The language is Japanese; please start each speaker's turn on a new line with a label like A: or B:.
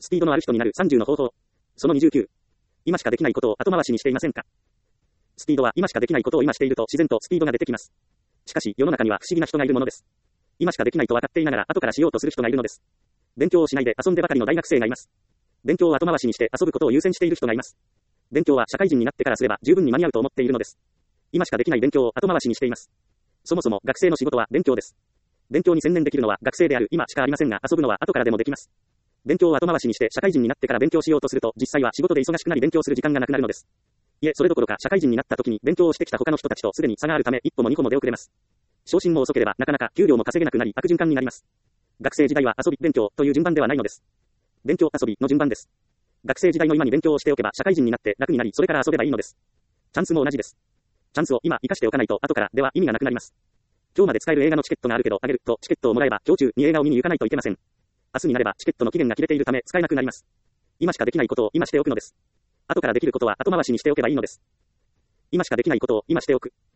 A: スピードのある人になる30の方法。その29。今しかできないことを後回しにしていませんか？スピードは今しかできないことを今していると自然とスピードが出てきます。しかし世の中には不思議な人がいるものです。今しかできないと分かっていながら後からしようとする人がいるのです。勉強をしないで遊んでばかりの大学生がいます。勉強を後回しにして遊ぶことを優先している人がいます。勉強は社会人になってからすれば十分に間に合うと思っているのです。今しかできない勉強を後回しにしています。そもそも学生の仕事は勉強です。勉強に専念できるのは学生である今しかありませんが、遊ぶのは後からでもできます。勉強を後回しにして社会人になってから勉強しようとすると、実際は仕事で忙しくなり勉強する時間がなくなるのです。いえ、それどころか社会人になった時に勉強をしてきた他の人たちとすでに差があるため、一歩も二歩も出遅れます。昇進も遅ければなかなか給料も稼げなくなり悪循環になります。学生時代は遊び、勉強という順番ではないのです。勉強、遊びの順番です。学生時代の今に勉強をしておけば社会人になって楽になり、それから遊べばいいのです。チャンスも同じです。チャンスを今生かしておかないと後からでは意味がなくなります。今日まで使える映画のチケットがあるけどあげるとチケットをもらえば今日中に映画を見に行かないといけません。明日になればチケットの期限が切れているため使えなくなります。今しかできないことを今しておくのです。後からできることは後回しにしておけばいいのです。今しかできないことを今しておく。